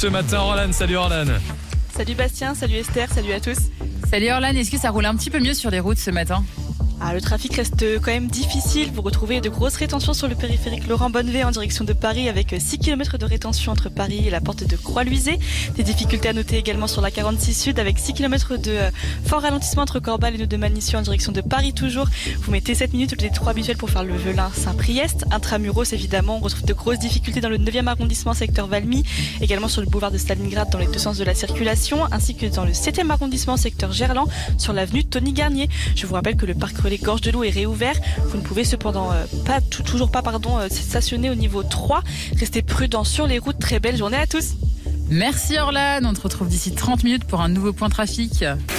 ce matin. Orlan, salut Orlan. Salut Bastien, salut Esther, salut à tous. Salut Orlan, est-ce que ça roule un petit peu mieux sur les routes ce matin ? Le trafic reste quand même difficile. Vous retrouvez de grosses rétentions sur le périphérique Laurent Bonnevet en direction de Paris avec 6 km de rétention entre Paris et la porte de Croix-Luisée. Des difficultés à noter également sur la 46 Sud avec 6 km de fort ralentissement entre Corbeil et Nœud de Manichy en direction de Paris toujours. Vous mettez 7 minutes les 3 habituels pour faire le Velin-Saint-Priest. Intramuros évidemment, on retrouve de grosses difficultés dans le 9e arrondissement secteur Valmy, également sur le boulevard de Stalingrad dans les deux sens de la circulation, ainsi que dans le 7e arrondissement secteur Gerland sur l'avenue Tony Garnier. Je vous rappelle que le parc relais Gorge de Loup est réouvert. Vous ne pouvez cependant toujours pas stationner au niveau 3. Restez prudents sur les routes. Très belle journée à tous. Merci Orlan, on te retrouve d'ici 30 minutes pour un nouveau point trafic.